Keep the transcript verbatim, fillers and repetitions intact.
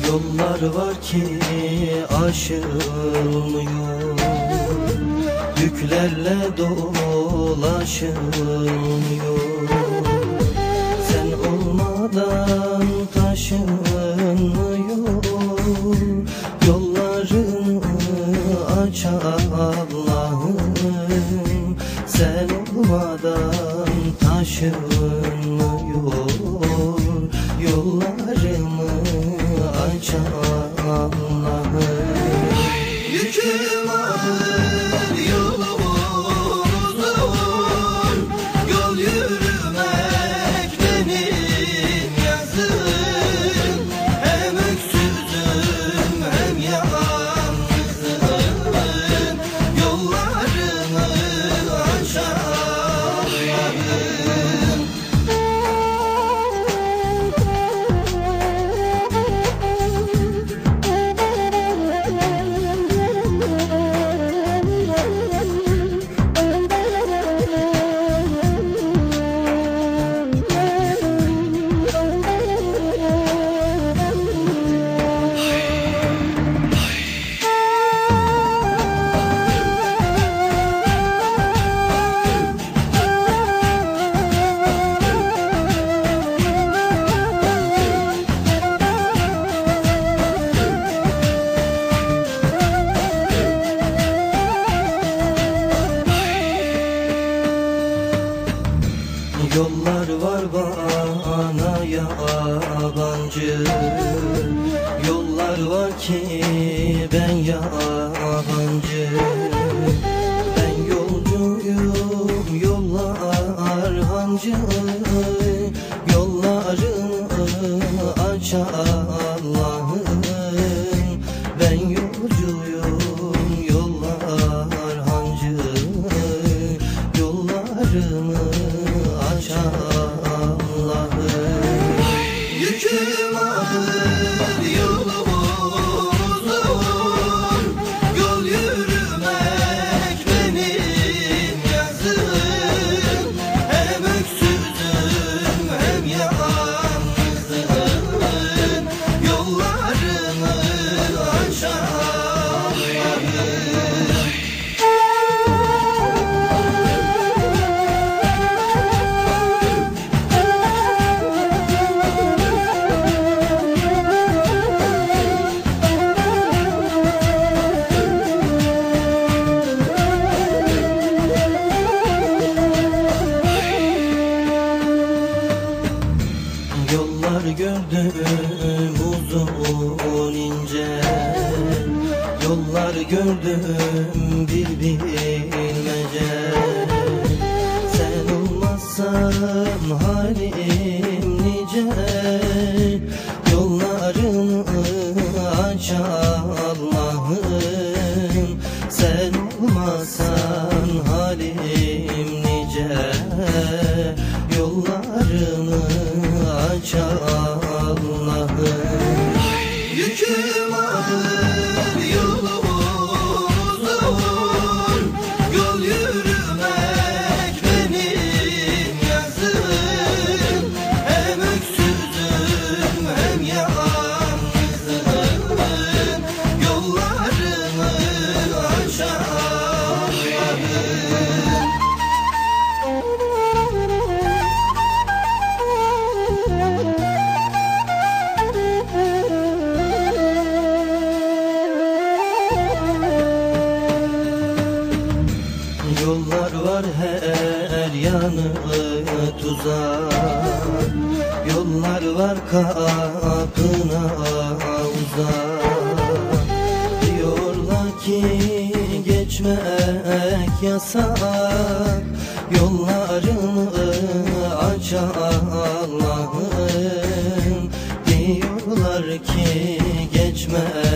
Yollar var ki aşılmıyor, yüklerle dolaşılmıyor. Sen olmadan taşınmıyor, yollarını aç Allah'ım. Sen olmadan taşınmıyor, yollarımı aç Allah'ım. Yüküm ağır, yolum uzun, yol yürümek benim yazım. Hem öksüzüm hem yalnızım, yollarımı aç Allah'ım. Yollar var bana yabancı, yollar var ki ben yabancı. Ben yolcuyum, yollar hancı, yollarını aç Allah'ım. Ben yolcuyum, yollar hancı, yollarını aç Allah'ım. Yüküm ağır, yolum uzun, yol yürümek benim yazım. Hem öksüzüm hem yalnızım, yollarımı aç Allah'ım. Yollar gördüm uzun ince, yollar gördüm bir bilmece. Sen olmazsan halim nice, yollarını aç Allah'ım. Sen olmazsan halim nice, yollarını aç Allah'ım. Yüküm ağır, yolum uzun, yol yürümek benim yazım. Hem öksüzüm hem yalnızım, yollarımı aç Allah'ım. Yollar var her yanı tuzak, yollar var kapına uzak. Diyorlar ki geçmek yasak, yollarını aç Allah'ım. Diyorlar ki geçmek